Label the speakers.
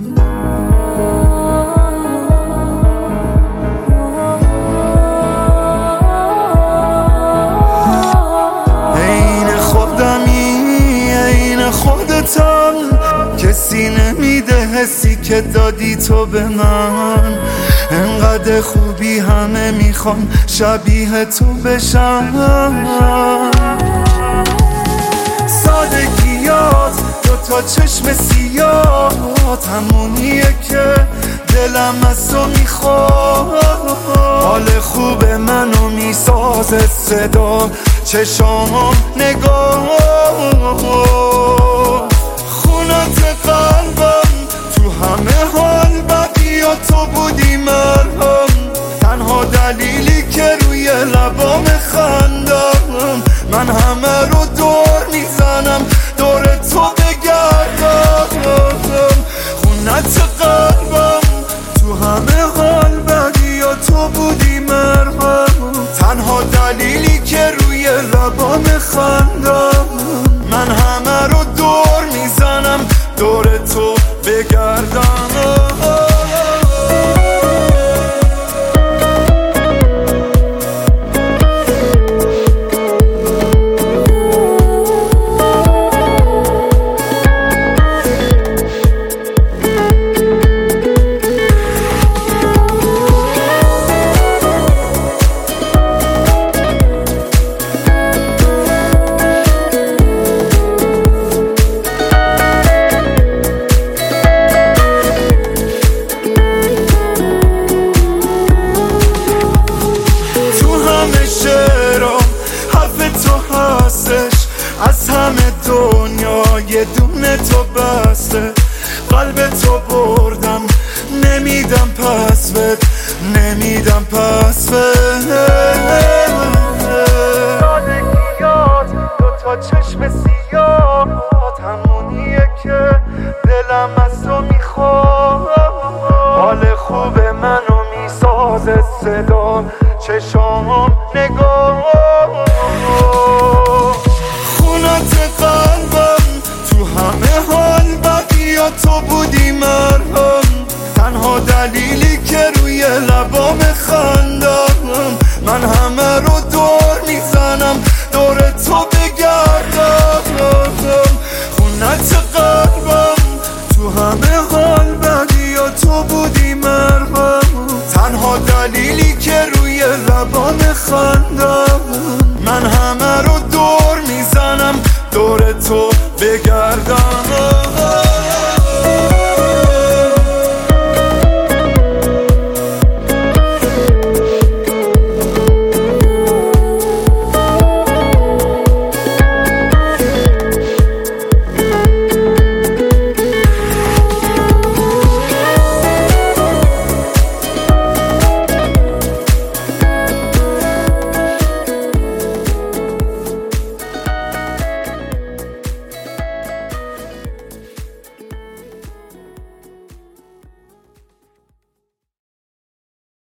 Speaker 1: عین خودمی، عین خودتم، کسی نمیده حسی که دادی تو به من. انقدر خوبی همه میخوان شبیه تو بشن. سادگیات، دوتا چشم سیاهات، همونیه که دلم از تو میخواد. حال خوب منو میسازه صدا چشام نگاه. خونت قلبم تو همه حال بدی و تو بودی مرهم. تنها دلیلی که روی لبام خندم، من همه رو دور میزنم دور تو بگردم. خونت قلبم تو همه حال بدی و تو بودی مرهم. تنها دلیلی که روی لبام خندم، من همه رو دور میزنم دور تو بگردم. از همه دنیا یه دونه تو بسته. قلب تو بردم نمیدم پس بد، نمیدم پس بد. سادگیات، دوتا چشم سیاهات، همونیه که دلم از تو میخواد. حال خوب منو میسازه صدا چشام نگاه. قلبم تو همه حال بدی و تو بودی مرهم. تنها دلیلی که روی لبام خندم،